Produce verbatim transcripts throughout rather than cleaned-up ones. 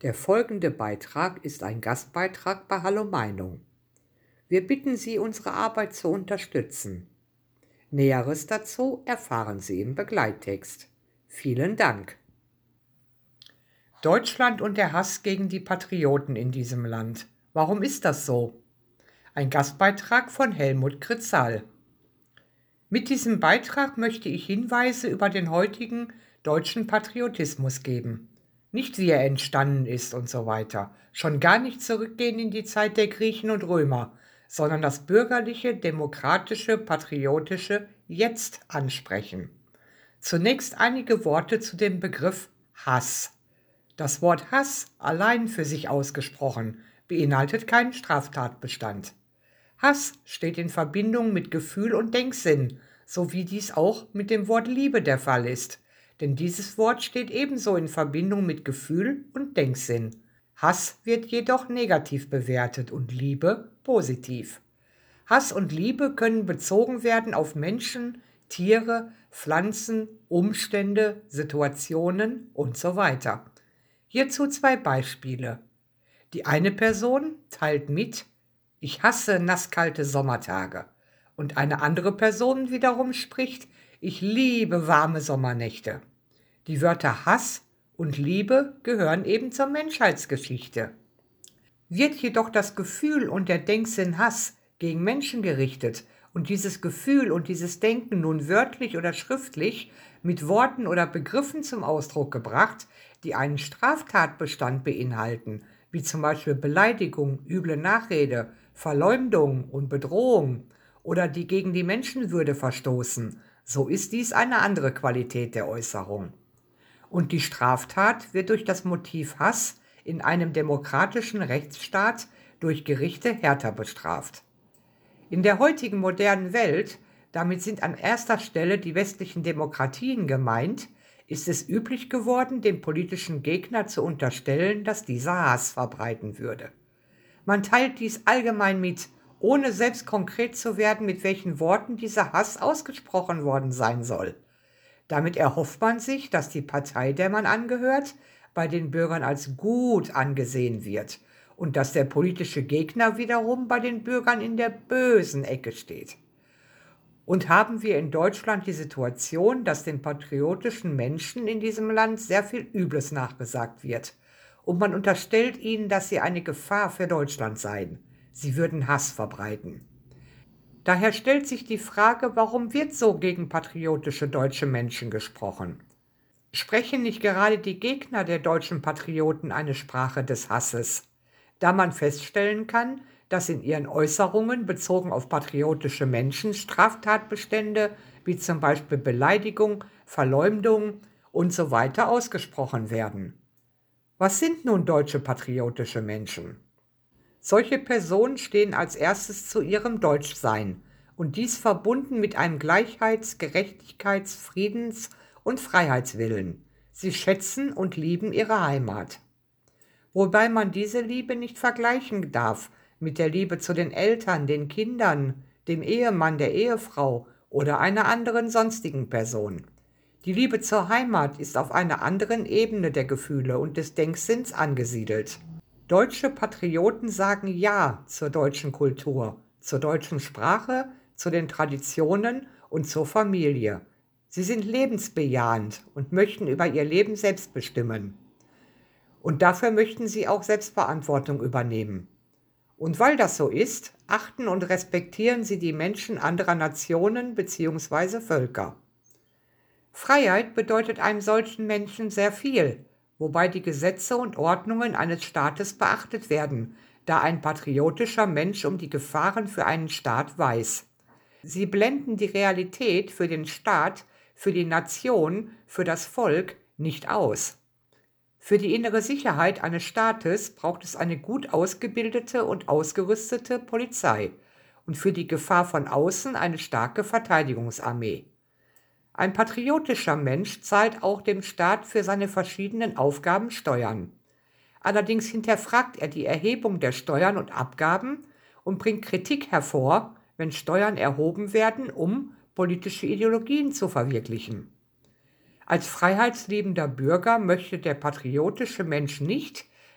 Der folgende Beitrag ist ein Gastbeitrag bei Hallo Meinung. Wir bitten Sie, unsere Arbeit zu unterstützen. Näheres dazu erfahren Sie im Begleittext. Vielen Dank. Deutschland und der Hass gegen die Patrioten in diesem Land. Warum ist das so? Ein Gastbeitrag von Helmut Kritzal. Mit diesem Beitrag möchte ich Hinweise über den heutigen deutschen Patriotismus geben. Nicht wie er entstanden ist und so weiter. Schon gar nicht zurückgehen in die Zeit der Griechen und Römer, sondern das bürgerliche, demokratische, patriotische Jetzt ansprechen. Zunächst einige Worte zu dem Begriff Hass. Das Wort Hass allein für sich ausgesprochen beinhaltet keinen Straftatbestand. Hass steht in Verbindung mit Gefühl und Denksinn, so wie dies auch mit dem Wort Liebe der Fall ist. Denn dieses Wort steht ebenso in Verbindung mit Gefühl und Denksinn. Hass wird jedoch negativ bewertet und Liebe positiv. Hass und Liebe können bezogen werden auf Menschen, Tiere, Pflanzen, Umstände, Situationen und so weiter. Hierzu zwei Beispiele. Die eine Person teilt mit: Ich hasse nasskalte Sommertage. Und eine andere Person wiederum spricht: Ich liebe warme Sommernächte. Die Wörter Hass und Liebe gehören eben zur Menschheitsgeschichte. Wird jedoch das Gefühl und der Denksinn Hass gegen Menschen gerichtet und dieses Gefühl und dieses Denken nun wörtlich oder schriftlich mit Worten oder Begriffen zum Ausdruck gebracht, die einen Straftatbestand beinhalten, wie zum Beispiel Beleidigung, üble Nachrede, Verleumdung und Bedrohung oder die gegen die Menschenwürde verstoßen, so ist dies eine andere Qualität der Äußerung. Und die Straftat wird durch das Motiv Hass in einem demokratischen Rechtsstaat durch Gerichte härter bestraft. In der heutigen modernen Welt, damit sind an erster Stelle die westlichen Demokratien gemeint, ist es üblich geworden, dem politischen Gegner zu unterstellen, dass dieser Hass verbreiten würde. Man teilt dies allgemein mit, ohne selbst konkret zu werden, mit welchen Worten dieser Hass ausgesprochen worden sein soll. Damit erhofft man sich, dass die Partei, der man angehört, bei den Bürgern als gut angesehen wird und dass der politische Gegner wiederum bei den Bürgern in der bösen Ecke steht. Und haben wir in Deutschland die Situation, dass den patriotischen Menschen in diesem Land sehr viel Übles nachgesagt wird. Und man unterstellt ihnen, dass sie eine Gefahr für Deutschland seien. Sie würden Hass verbreiten. Daher stellt sich die Frage, warum wird so gegen patriotische deutsche Menschen gesprochen? Sprechen nicht gerade die Gegner der deutschen Patrioten eine Sprache des Hasses? Da man feststellen kann, dass in ihren Äußerungen bezogen auf patriotische Menschen Straftatbestände wie zum Beispiel Beleidigung, Verleumdung und so weiter ausgesprochen werden. Was sind nun deutsche patriotische Menschen? Solche Personen stehen als erstes zu ihrem Deutschsein und dies verbunden mit einem Gleichheits-, Gerechtigkeits-, Friedens- und Freiheitswillen. Sie schätzen und lieben ihre Heimat. Wobei man diese Liebe nicht vergleichen darf mit der Liebe zu den Eltern, den Kindern, dem Ehemann, der Ehefrau oder einer anderen sonstigen Person. Die Liebe zur Heimat ist auf einer anderen Ebene der Gefühle und des Denksinns angesiedelt. Deutsche Patrioten sagen Ja zur deutschen Kultur, zur deutschen Sprache, zu den Traditionen und zur Familie. Sie sind lebensbejahend und möchten über ihr Leben selbst bestimmen. Und dafür möchten sie auch Selbstverantwortung übernehmen. Und weil das so ist, achten und respektieren sie die Menschen anderer Nationen bzw. Völker. Freiheit bedeutet einem solchen Menschen sehr viel, wobei die Gesetze und Ordnungen eines Staates beachtet werden, da ein patriotischer Mensch um die Gefahren für einen Staat weiß. Sie blenden die Realität für den Staat, für die Nation, für das Volk nicht aus. Für die innere Sicherheit eines Staates braucht es eine gut ausgebildete und ausgerüstete Polizei und für die Gefahr von außen eine starke Verteidigungsarmee. Ein patriotischer Mensch zahlt auch dem Staat für seine verschiedenen Aufgaben Steuern. Allerdings hinterfragt er die Erhebung der Steuern und Abgaben und bringt Kritik hervor, wenn Steuern erhoben werden, um politische Ideologien zu verwirklichen. Als freiheitsliebender Bürger möchte der patriotische Mensch nicht,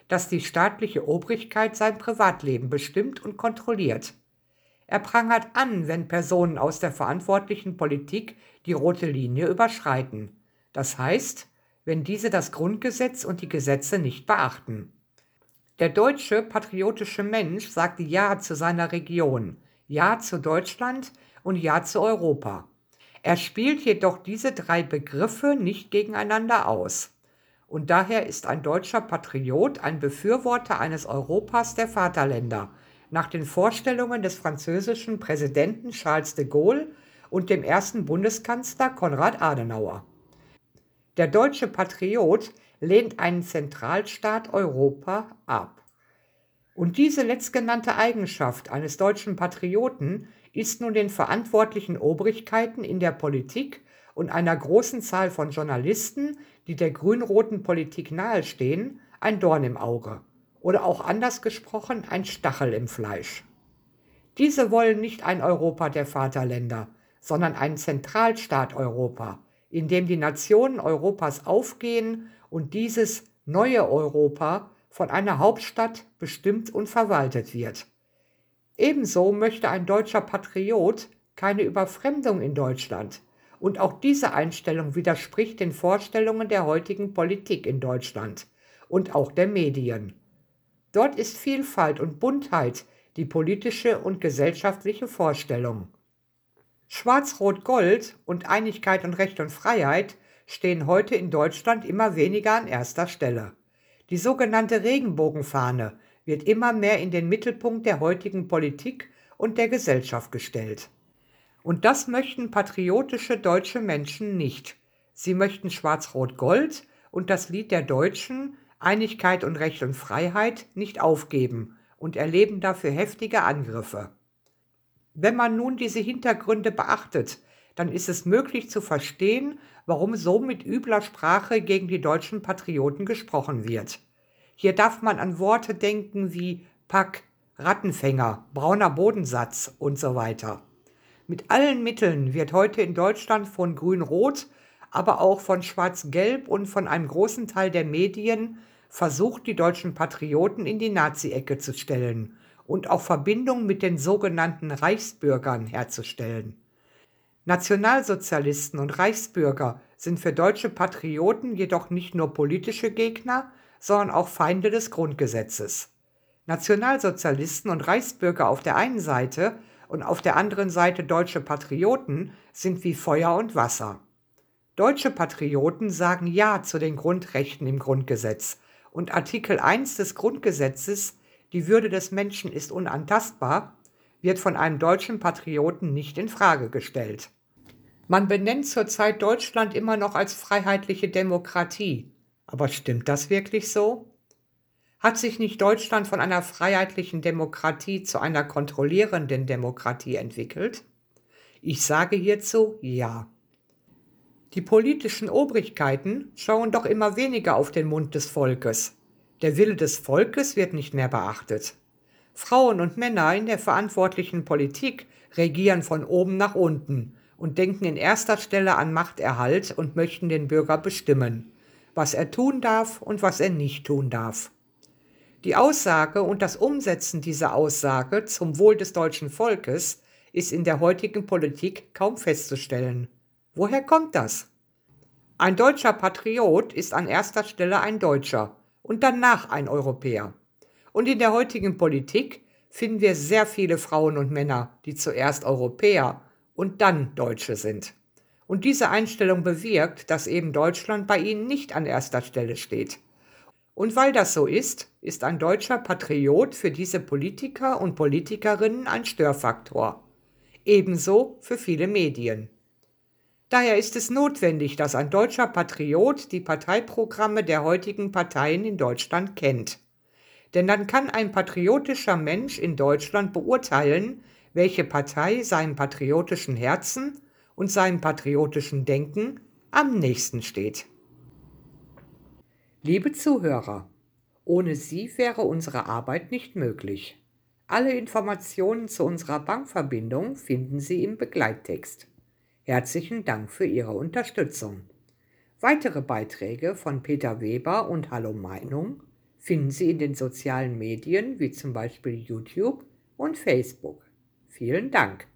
dass die staatliche Obrigkeit sein Privatleben bestimmt und kontrolliert. Er prangert an, wenn Personen aus der verantwortlichen Politik die rote Linie überschreiten. Das heißt, wenn diese das Grundgesetz und die Gesetze nicht beachten. Der deutsche patriotische Mensch sagt Ja zu seiner Region, Ja zu Deutschland und Ja zu Europa. Er spielt jedoch diese drei Begriffe nicht gegeneinander aus. Und daher ist ein deutscher Patriot ein Befürworter eines Europas der Vaterländer, nach den Vorstellungen des französischen Präsidenten Charles de Gaulle und dem ersten Bundeskanzler Konrad Adenauer. Der deutsche Patriot lehnt einen Zentralstaat Europa ab. Und diese letztgenannte Eigenschaft eines deutschen Patrioten ist nun den verantwortlichen Obrigkeiten in der Politik und einer großen Zahl von Journalisten, die der grün-roten Politik nahestehen, ein Dorn im Auge oder auch anders gesprochen ein Stachel im Fleisch. Diese wollen nicht ein Europa der Vaterländer, sondern einen Zentralstaat Europa, in dem die Nationen Europas aufgehen und dieses neue Europa von einer Hauptstadt bestimmt und verwaltet wird. Ebenso möchte ein deutscher Patriot keine Überfremdung in Deutschland. Und auch diese Einstellung widerspricht den Vorstellungen der heutigen Politik in Deutschland und auch der Medien. Dort ist Vielfalt und Buntheit die politische und gesellschaftliche Vorstellung. Schwarz-Rot-Gold und Einigkeit und Recht und Freiheit stehen heute in Deutschland immer weniger an erster Stelle. Die sogenannte Regenbogenfahne wird immer mehr in den Mittelpunkt der heutigen Politik und der Gesellschaft gestellt. Und das möchten patriotische deutsche Menschen nicht. Sie möchten Schwarz-Rot-Gold und das Lied der Deutschen, Einigkeit und Recht und Freiheit, nicht aufgeben und erleben dafür heftige Angriffe. Wenn man nun diese Hintergründe beachtet, dann ist es möglich zu verstehen, warum so mit übler Sprache gegen die deutschen Patrioten gesprochen wird. Hier darf man an Worte denken wie Pack, Rattenfänger, brauner Bodensatz und so weiter. Mit allen Mitteln wird heute in Deutschland von Grün-Rot, aber auch von Schwarz-Gelb und von einem großen Teil der Medien versucht, die deutschen Patrioten in die Nazi-Ecke zu stellen und auch Verbindungen mit den sogenannten Reichsbürgern herzustellen. Nationalsozialisten und Reichsbürger sind für deutsche Patrioten jedoch nicht nur politische Gegner, sondern auch Feinde des Grundgesetzes. Nationalsozialisten und Reichsbürger auf der einen Seite und auf der anderen Seite deutsche Patrioten sind wie Feuer und Wasser. Deutsche Patrioten sagen Ja zu den Grundrechten im Grundgesetz und Artikel eins des Grundgesetzes, die Würde des Menschen ist unantastbar, wird von einem deutschen Patrioten nicht in Frage gestellt. Man benennt zurzeit Deutschland immer noch als freiheitliche Demokratie. Aber stimmt das wirklich so? Hat sich nicht Deutschland von einer freiheitlichen Demokratie zu einer kontrollierenden Demokratie entwickelt? Ich sage hierzu ja. Die politischen Obrigkeiten schauen doch immer weniger auf den Mund des Volkes. Der Wille des Volkes wird nicht mehr beachtet. Frauen und Männer in der verantwortlichen Politik regieren von oben nach unten und denken in erster Stelle an Machterhalt und möchten den Bürger bestimmen, was er tun darf und was er nicht tun darf. Die Aussage und das Umsetzen dieser Aussage zum Wohl des deutschen Volkes ist in der heutigen Politik kaum festzustellen. Woher kommt das? Ein deutscher Patriot ist an erster Stelle ein Deutscher und danach ein Europäer. Und in der heutigen Politik finden wir sehr viele Frauen und Männer, die zuerst Europäer und dann Deutsche sind. Und diese Einstellung bewirkt, dass eben Deutschland bei ihnen nicht an erster Stelle steht. Und weil das so ist, ist ein deutscher Patriot für diese Politiker und Politikerinnen ein Störfaktor. Ebenso für viele Medien. Daher ist es notwendig, dass ein deutscher Patriot die Parteiprogramme der heutigen Parteien in Deutschland kennt. Denn dann kann ein patriotischer Mensch in Deutschland beurteilen, welche Partei seinem patriotischen Herzen und seinem patriotischen Denken am nächsten steht. Liebe Zuhörer, ohne Sie wäre unsere Arbeit nicht möglich. Alle Informationen zu unserer Bankverbindung finden Sie im Begleittext. Herzlichen Dank für Ihre Unterstützung. Weitere Beiträge von Peter Weber und Hallo Meinung finden Sie in den sozialen Medien wie zum Beispiel YouTube und Facebook. Vielen Dank.